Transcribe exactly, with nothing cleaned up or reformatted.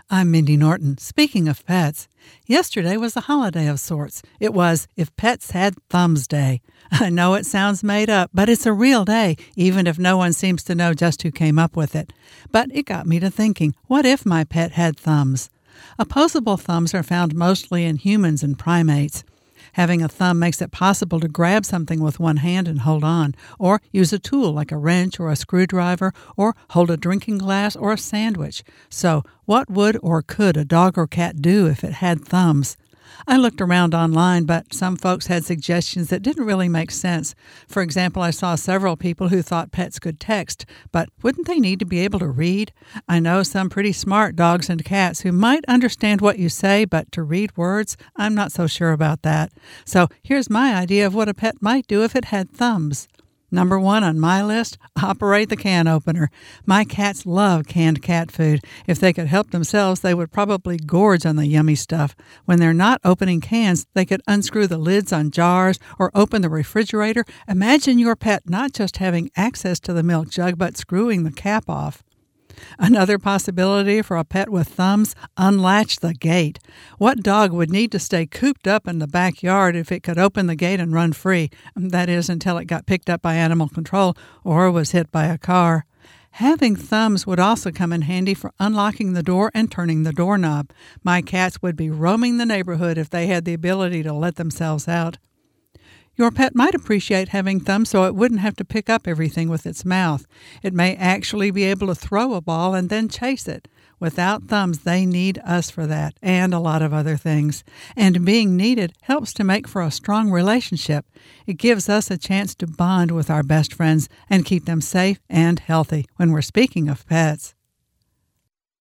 I'm Mindy Norton. Speaking of pets, yesterday was a holiday of sorts. It was If Pets Had Thumbs Day. I know it sounds made up, but it's a real day, even if no one seems to know just who came up with it. But it got me to thinking, what if my pet had thumbs? Opposable thumbs are found mostly in humans and primates. Having a thumb makes it possible to grab something with one hand and hold on, or use a tool like a wrench or a screwdriver, or hold a drinking glass or a sandwich. So, what would or could a dog or cat do if it had thumbs? I looked around online, but some folks had suggestions that didn't really make sense. For example, I saw several people who thought pets could text, but wouldn't they need to be able to read? I know some pretty smart dogs and cats who might understand what you say, but to read words, I'm not so sure about that. So here's my idea of what a pet might do if it had thumbs. Number one on my list, operate the can opener. My cats love canned cat food. If they could help themselves, they would probably gorge on the yummy stuff. When they're not opening cans, they could unscrew the lids on jars or open the refrigerator. Imagine your pet not just having access to the milk jug, but screwing the cap off. Another possibility for a pet with thumbs, unlatch the gate. What dog would need to stay cooped up in the backyard if it could open the gate and run free? That is, until it got picked up by animal control or was hit by a car. Having thumbs would also come in handy for unlocking the door and turning the doorknob. My cats would be roaming the neighborhood if they had the ability to let themselves out. Your pet might appreciate having thumbs so it wouldn't have to pick up everything with its mouth. It may actually be able to throw a ball and then chase it. Without thumbs, they need us for that, and a lot of other things. And being needed helps to make for a strong relationship. It gives us a chance to bond with our best friends and keep them safe and healthy when we're speaking of pets.